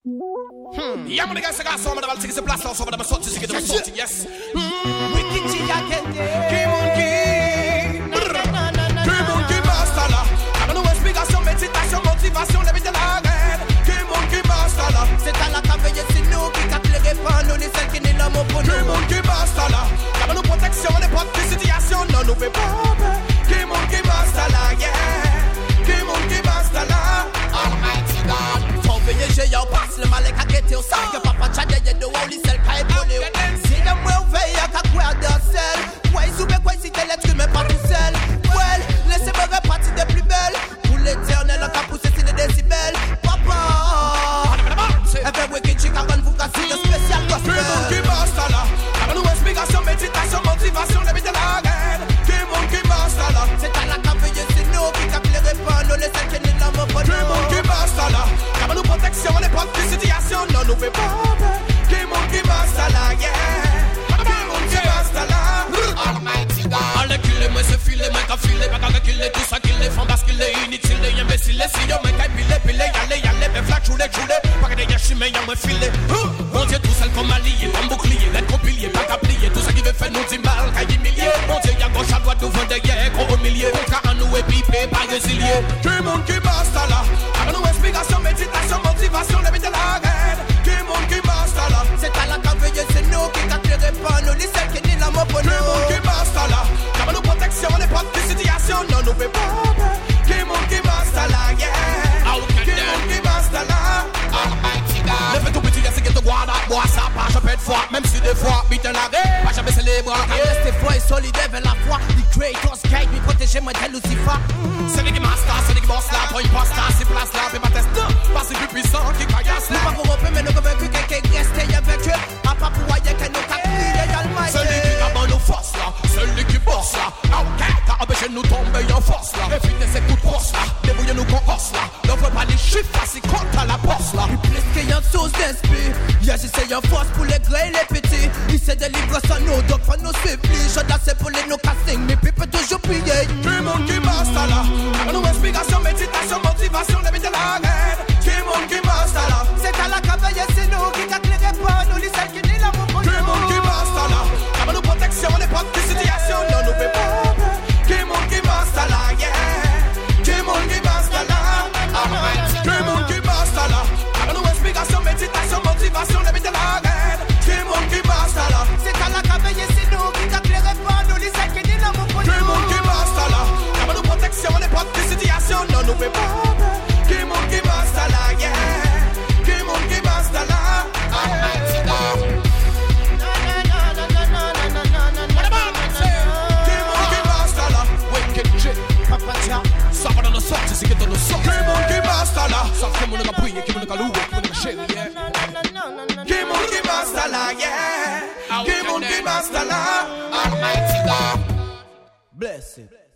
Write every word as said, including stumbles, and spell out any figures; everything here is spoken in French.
Hmm. Yeah, mon gars, c'est gars, ça, on va tirer ce place là, on va sortir, c'est que de sortir, yes. Wicked G, I can Qui monkey, qui monkey master là. Avec nos explications, méditation, motivation, les vides de la reine. Qui monkey master là. C'est à la caverne, c'est nous qui caplerez pas, nous les celles qui n'est là, mon pour nous. Qui monkey master là. Avec nos protections, les portes de situation, non, nous fait pas. Qui monkey master là, yeah. Qui monkey master là. Almighty God. J'ai y'a passe le malek à guetter au sac. Y'a papa tchadé y'a de wou li sel ka épolé. Si y'a mwen veille y'a ka kouer de sel. Quoi y soube quoi y si t'es l'être humain pas tout seul. Well, laissez-moi repartir des plus belles. Pour l'éternel on t'a poussé c'est des décibels. Papa avec Wicked Chick avant vous casser de spécial gospel. Qui monkey master là. Avec nous explication, méditation, motivation, les vides de la reine. Qui monkey master là. C'est à la caverne c'est nous qui caplerez pas, nous les celles qui n'est là mon pote. Qui monkey master là. Avec nous protection, les portes de situation, non, nous fait pas. Qui monkey master là, yeah. Qui monkey master là. Almighty God. Allez killer, moi c'est filer, moi qu'a filer, pas qu'à killer, tout ça killer, font parce qu'il est inutile, imbécile, si yo, moi qu'a pile, pile, y'allez, y'allez, mais flash, chouler, chouler, pas que des yachis, mais y'a moi filer. Mon Dieu, tout seul comme allié, comme bouclier, l'aide compilier, pas qu'à plier, tout ça qui veut faire nous dix balles, qu'à humilier. Mon Dieu, y'a gauche à droite, devant derrière, gros au milieu, contrat à nous épipé, pas résilier. Qui monkey master là. Avec nous explication, méditation, motivation, les vides de la reine. Qui monkey master là. C'est à la caverne, c'est nous qui caplerez pas, nous les celles qui n'est là mon pote. Qui monkey master là. Avec nous protection, les portes de situation, non, nous fait pas. Qui monkey master là, yeah. Qui monkey master là. Almighty God. Le fait tout petit, c'est que te guarda, bois ça, pas jamais de fois, même si des fois, bite la reine, pas jamais c'est les bras. Restez froid et solidaire vers la foi. The greatest guide, me protéger moi de Lucifer. C'est lui qui master, c'est lui qui boss là, pour une poste là, c'est place là, fais pas test là, pas si plus puissant qui caillasse là. Nous pas corrompus, mais nous convaincus quelqu'un qui reste avec eux. À pas pour voyer que nous capillons d'Almighty. C'est lui qui a nos forces là, c'est lui qui bosse là. Ok, t'as empêché de nous tomber en force là. Les fitness c'est coup de crosse là, débrouillez-nous qu'on os là. Ne voit pas les chiffres, c'est compte à la bosse là. Plus qu'il y a une source d'esprit. Y'a j'essaie une force pour les grands et les petits. Il s'est délivré sans nous, donc faut nous suivre. Je d'assez pour les nous casting, mais puis peut toujours prier. Qui monkey master là. Avec nous explication, méditation, motivation, les vides de la reine. Qui monkey master là. C'est à la caverne, c'est nous qui caplerez pas, nous les celles qui n'est là mon pote. Qui monkey master là. Avec nous protection, les portes de situation, non, nous fait pas. Qui monkey master là, yeah. Qui monkey master là. Qui monkey master là. Avec nous explication, méditation, motivation, les vides de la reine. Qui monkey master là. C'est à la caverne, c'est nous qui caplerez pas, nous les celles qui n'est là mon pote. Qui monkey master là. Avec nous protection, les portes de situation, non, nous fait pas. Qui monkey master là, yeah. Qui monkey master là. Almighty God. Papa Jah, ça va dans le sort, c'est ce que dans le sort. Qui monkey master là. Ça fait mon gars prier, qui mon gars louer, qui mon gars chérir, yeah. Qui monkey master là, yeah. Qui monkey master là. Almighty God. Bless it.